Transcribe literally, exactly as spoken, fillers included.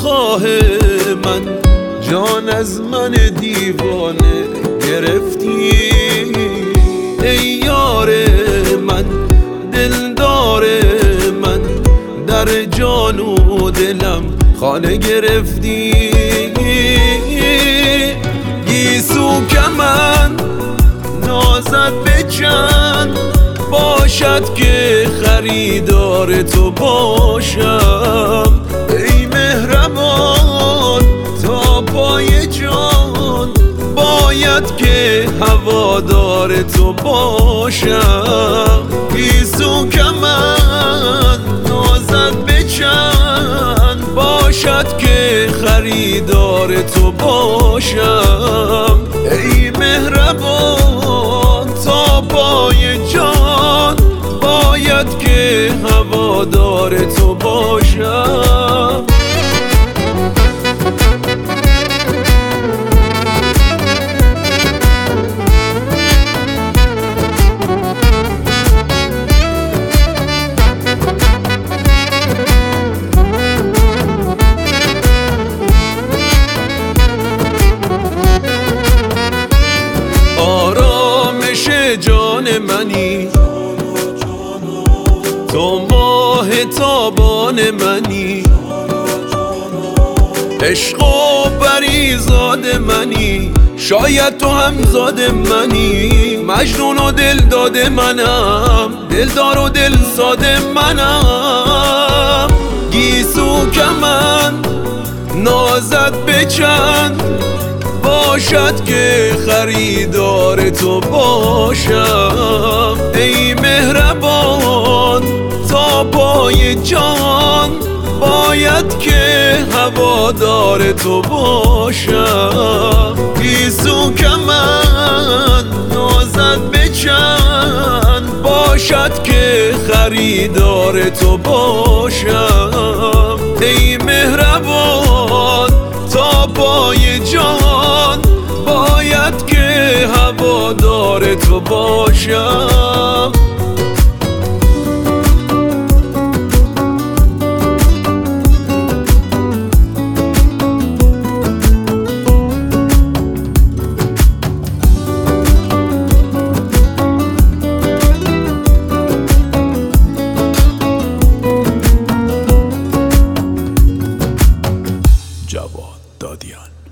دلخواه من، جان از من دیوانه گرفتی. ای یار من، دلدار من، در جان و دلم خانه گرفتی. گیسو کمن نازد به چند، باشد که خریدار تو باشم. ای مهربان تا پای جان، باید که هوادار تو باشم. گیسو کمن نازد به چند، باشد که خریدار تو باشم. ای مهربان تا پای جان، باید که هوادار تو باشم. آرامش جان منی، تو ماه تابان منی، عشق و پریزاد منی، شاید تو هم زاد منی. مجنون و دل داده منم، دلدار و دل ساده منم. گیسو کمن نازد به چند، باشد که خریدار تو باشم. ای مهربان تا پای جان، باید که هوادار تو باشم. گیسو کمن نازد به چند، باشد که خریدار تو باشم. ای مهربان تا پای جان، باید که هوادار تو باشم. جواد دادیان.